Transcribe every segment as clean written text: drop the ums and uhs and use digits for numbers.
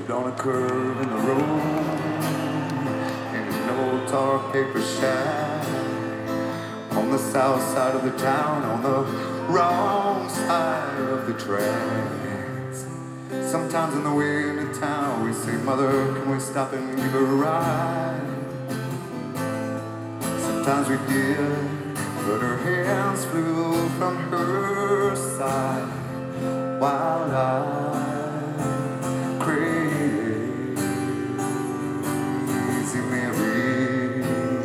stood on a curve in the road in an old tar paper shack on the south side of the town, on the wrong side of the tracks. Sometimes on the way into town we say, Mother, can we stop and give a ride? Sometimes we did, but her hands flew from her side while I crazy Mary.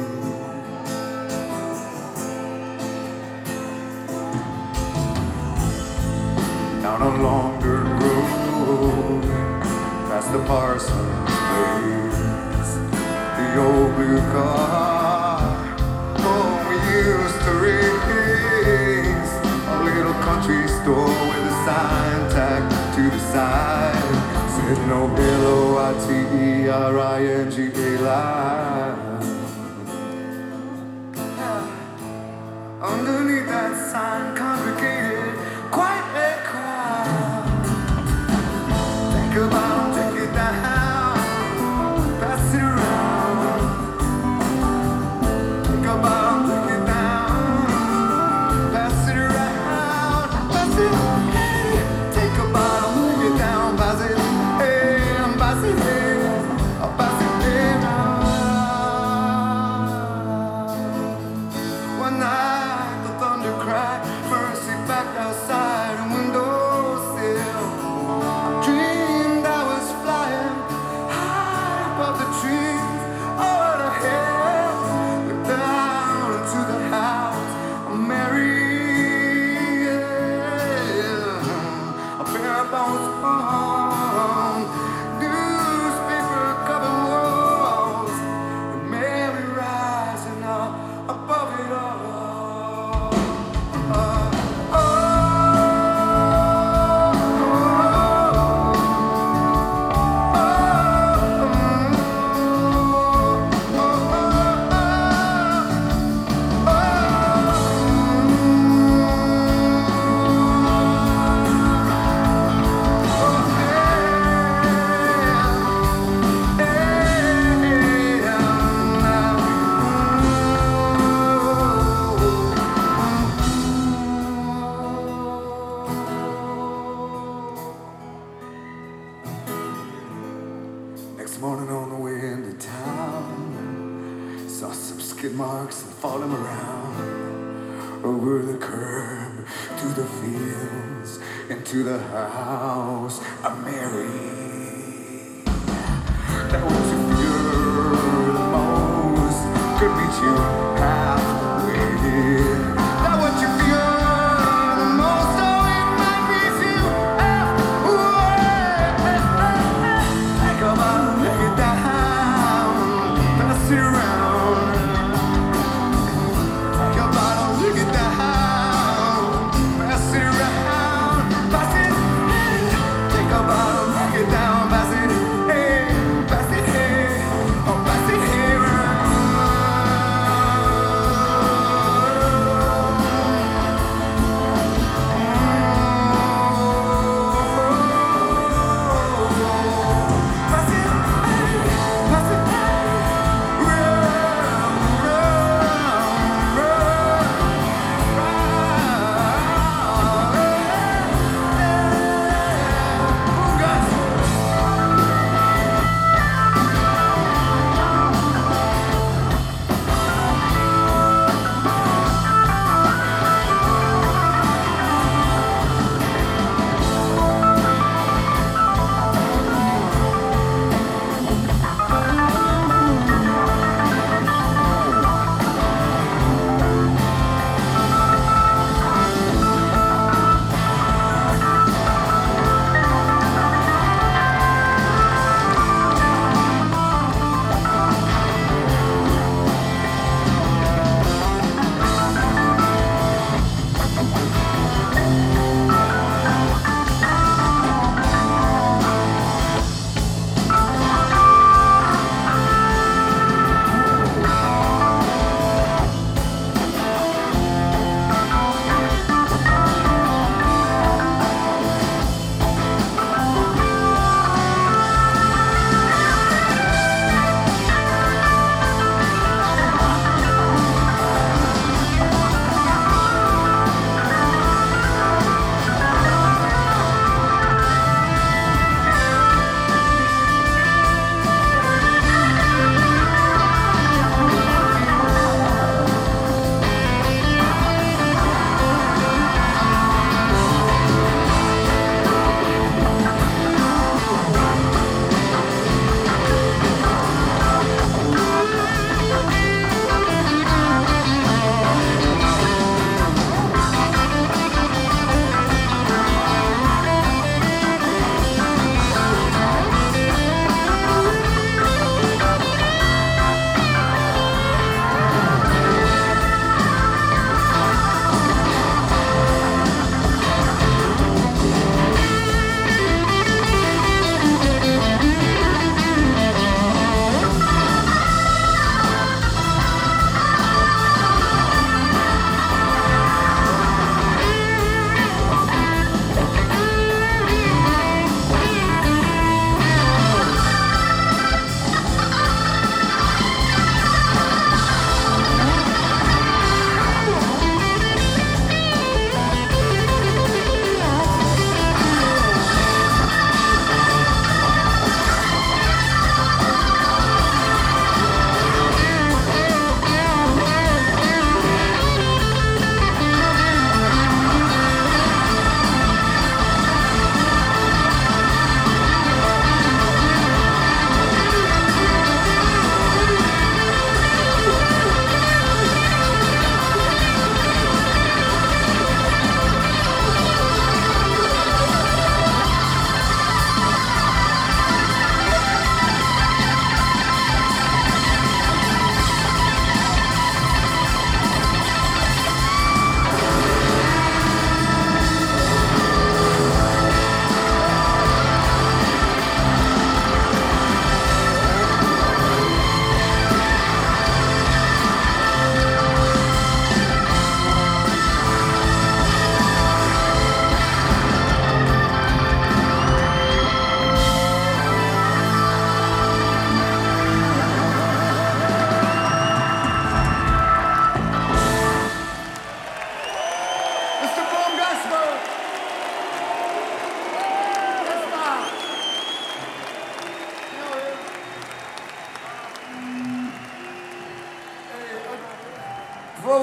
Down a long dirt road, past the parson's place, the old blue car, oh, we used to race, a little country store with a sign tacked to the side, said no Loiteringa line. Underneath that sign congregated quite a crowd. Take a bottle, take it down, pass it around. Take a bottle, take it down, pass it around. Pass it, hey. Take a bottle, take it down, pass it, hey, pass it, hey, pass it, hey, now. One night the thunder cried, mercy back outside a windowsill. Dreamed I was flying high above the trees, over the hills. Looked down into the house of Mary. A bare bones hung, newspaper covered walls, and Mary rising up above it all. Next morning on the way into town, saw some skid marks and falling around over the curb, to the fields, and to the house of Mary. That was you fear the most, could meet you halfway. That what you fear the most, oh, it might meet you halfway. Take a bottle, take it down, pass it around. Take a bottle, take it down, pass it around, pass it. Take a bottle, take it down, pass it, hey, pass it, hey, oh, pass it, hey, around.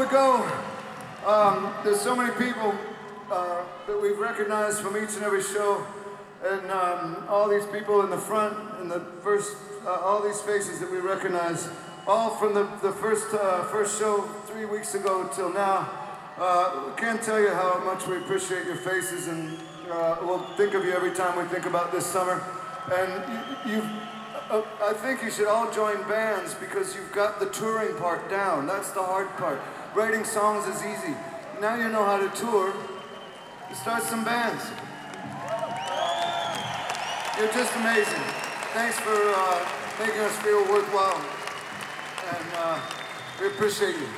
we go, there's so many people that we've recognized from each and every show, and all these people in the front, in the first, all these faces that we recognize, all from the first show 3 weeks ago till now. We can't tell you how much we appreciate your faces, and we'll think of you every time we think about this summer. And I think you should all join bands because you've got the touring part down. That's the hard part. Writing songs is easy. Now you know how to tour. Start some bands. You're just amazing. Thanks for making us feel worthwhile. And we appreciate you.